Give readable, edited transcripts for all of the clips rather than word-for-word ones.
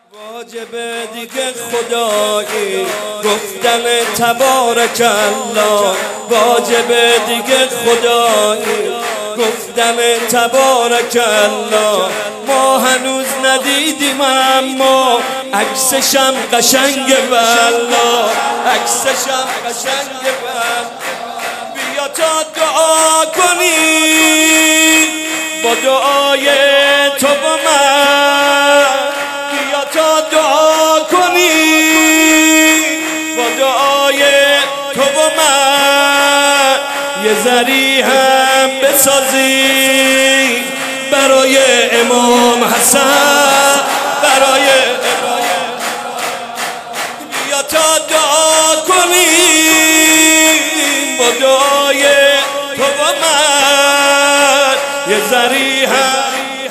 واجب دیگه خدایی گفتن تبارک الله، واجب دیگه خدایی گفتن تبارک الله. ما هنوز ندیدیم اما عکسشم قشنگه والله، عکسشم قشنگه والله. بیا تا دعا کنی با دعای تو با من، بیا تا دعا کنی با دعای تو با من، یه ذری هم بسازی برای امام حسن، برای بیا تا دعا کنی با دعای تو با من، یه ذری هم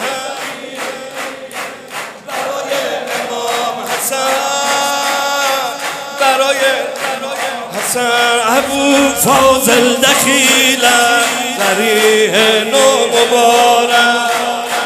برای امام حسن، برای حسن. ابو فاضل دخیلم ذریح نو مبارک،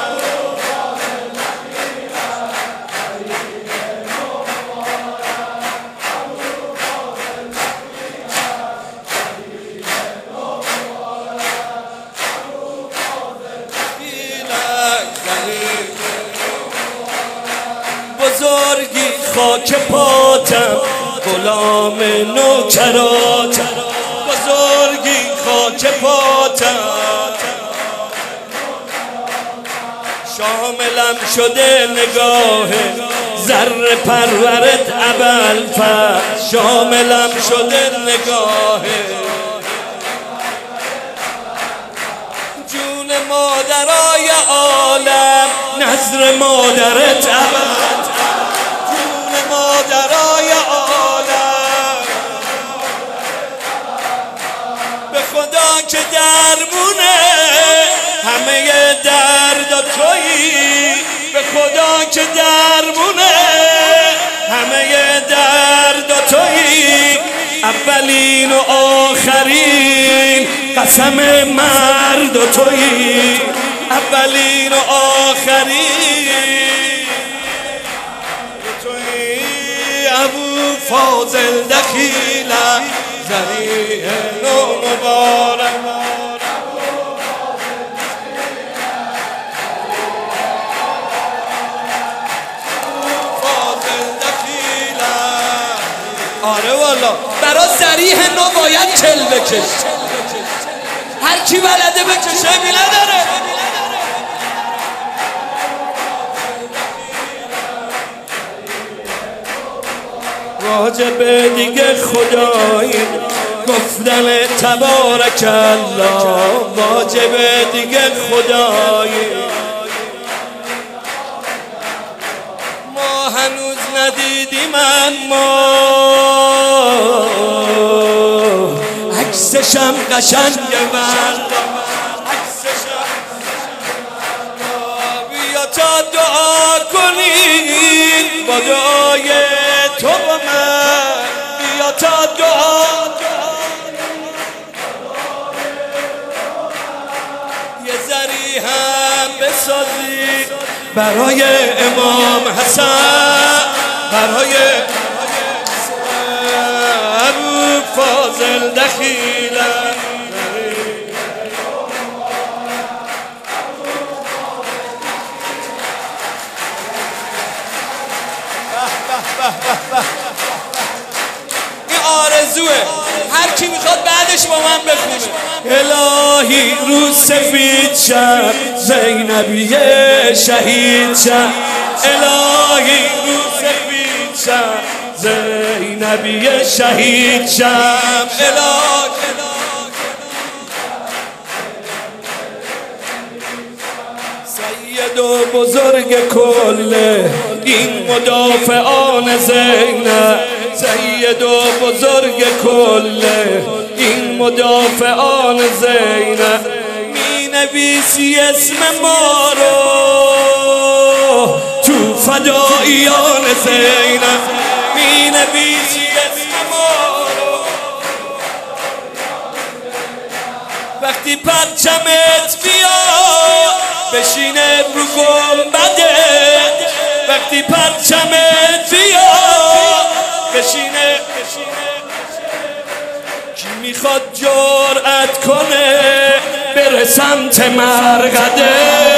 بزرگی خاک پاتم غلام نوکراتم، بزرگی خاک پاتم شاملم شده نگاه ذره پرورت ابوالفضل، شاملم شده نگاه جون مادرای عالم، نظر مادرت ابد، جون مادرای عالم. به خدا که درمونه همه درد تویی، به خدا که درمونه همه درد تویی. اولین و آخرین قسم مرد تویی، اولین و آخرین تویی. ابو فاضل دخیلم ذریح نو مبارک، آره والا برا ذریح نو باید چل بکش، هر کی بلده بکشه میله داره. واجب دیگه خدایی گفتن تبارک الله، واجب دیگه خدایی. ما هنوز ندیدیم اما عکسشم قشنگه والله، عکسشم. بیا تا دعا کنی با دعای تو با من، بیا تا دعا یه ذری هم بسازی برای امام حسن، برای ابو فاضل دخیلم. این آرزوه هر کی میخواد بعدش با من بخونه. الهی رو سفید شم زینبیه شهید شم، الهی رو سفید شم زینبیه شهید شم. الهی سید و بزرگ کل این مدافعان زینب، سید و بزرگ کل این مدافعان زینب. می نویسی اسم ما رو تو فداییان زینب، می نویسی اسم ما رو وقتی پرچمت بیا بشینه رو گنبده، وقتی پرچم بیا بشینه کی میخواد جرأت کنه بره سمت مرقده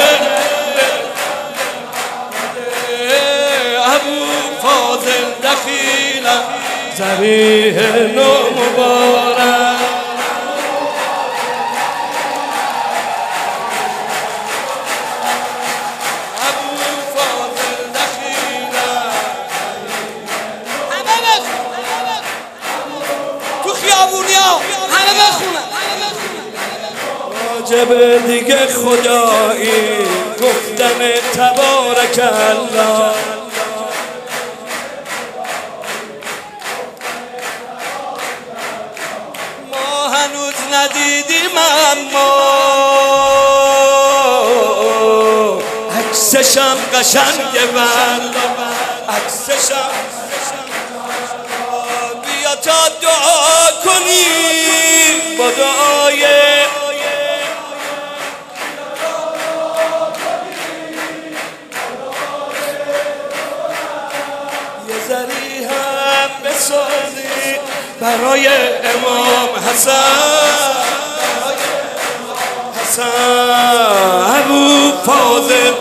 ابو فاضل دخیلم ذریح نو مبارک همه بخونن واجب دیگه خدایی گفتن تبارک الله ما هنوز ندیدیم اما عکسشم قشنگه والله عکسشم بیا تا دعا کنی با دعای یه ذری هم بسازی برای امام حسن ابو فاضل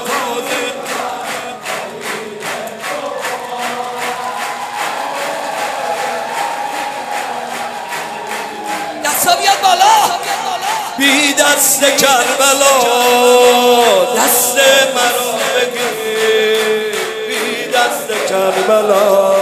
دستا بیاد بالا بی دست کربلا دست مرا بگیر بی دست کربلا